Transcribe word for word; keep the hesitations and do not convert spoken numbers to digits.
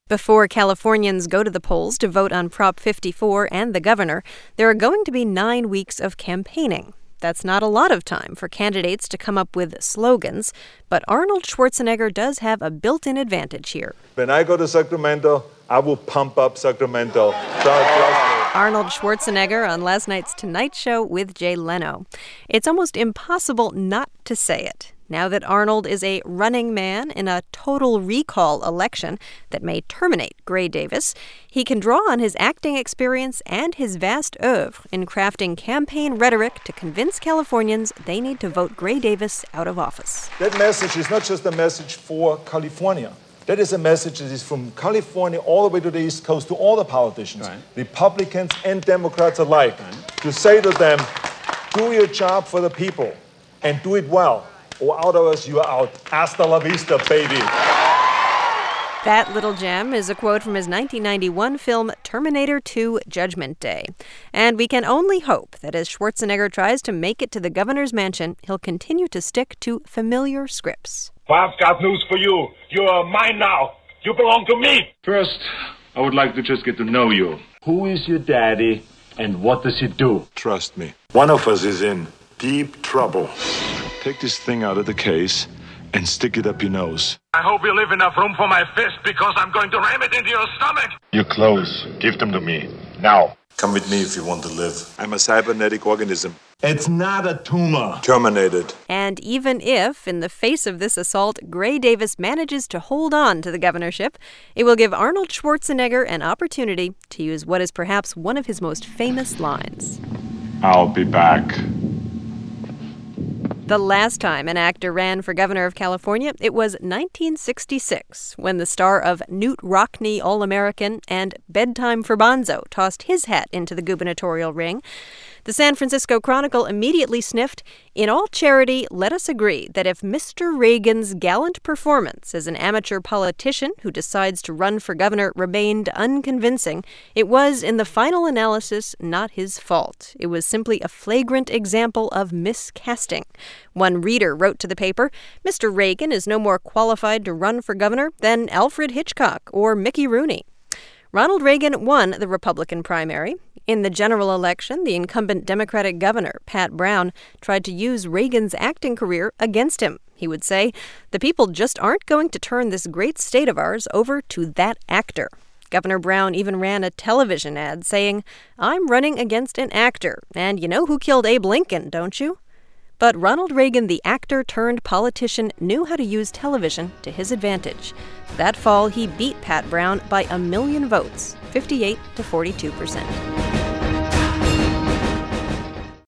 Before Californians go to the polls to vote on Prop fifty-four and the governor, there are going to be nine weeks of campaigning. That's not a lot of time for candidates to come up with slogans, but Arnold Schwarzenegger does have a built-in advantage here. When I go to Sacramento, I will pump up Sacramento. Arnold Schwarzenegger on last night's Tonight Show with Jay Leno. It's almost impossible not to say it. Now that Arnold is a running man in a total recall election that may terminate Gray Davis, he can draw on his acting experience and his vast oeuvre in crafting campaign rhetoric to convince Californians they need to vote Gray Davis out of office. That message is not just a message for California. That is a message that is from California all the way to the East Coast to all the politicians, right, Republicans and Democrats alike, right, to say to them, do your job for the people and do it well. Or out of us, you are out. Hasta la vista, baby. That little gem is a quote from his nineteen ninety-one film Terminator two Judgment Day. And we can only hope that as Schwarzenegger tries to make it to the governor's mansion, he'll continue to stick to familiar scripts. Well, I've got news for you. You are mine now. You belong to me. First, I would like to just get to know you. Who is your daddy, and what does he do? Trust me. One of us is in deep trouble. Take this thing out of the case and stick it up your nose. I hope you leave enough room for my fist because I'm going to ram it into your stomach. Your clothes. Give them to me. Now. Come with me if you want to live. I'm a cybernetic organism. It's not a tumor. Terminated. And even if, in the face of this assault, Gray Davis manages to hold on to the governorship, it will give Arnold Schwarzenegger an opportunity to use what is perhaps one of his most famous lines. I'll be back. The last time an actor ran for governor of California, it was nineteen sixty-six, when the star of Knute Rockne All-American and Bedtime for Bonzo tossed his hat into the gubernatorial ring. The San Francisco Chronicle immediately sniffed, "In all charity, let us agree that if Mister Reagan's gallant performance as an amateur politician who decides to run for governor remained unconvincing, it was, in the final analysis, not his fault. It was simply a flagrant example of miscasting." One reader wrote to the paper, "Mister Reagan is no more qualified to run for governor than Alfred Hitchcock or Mickey Rooney." Ronald Reagan won the Republican primary. In the general election, the incumbent Democratic governor, Pat Brown, tried to use Reagan's acting career against him. He would say, "The people just aren't going to turn this great state of ours over to that actor." Governor Brown even ran a television ad saying, "I'm running against an actor, and you know who killed Abe Lincoln, don't you?" But Ronald Reagan, the actor-turned-politician, knew how to use television to his advantage. That fall, he beat Pat Brown by a million votes, fifty-eight to forty-two percent.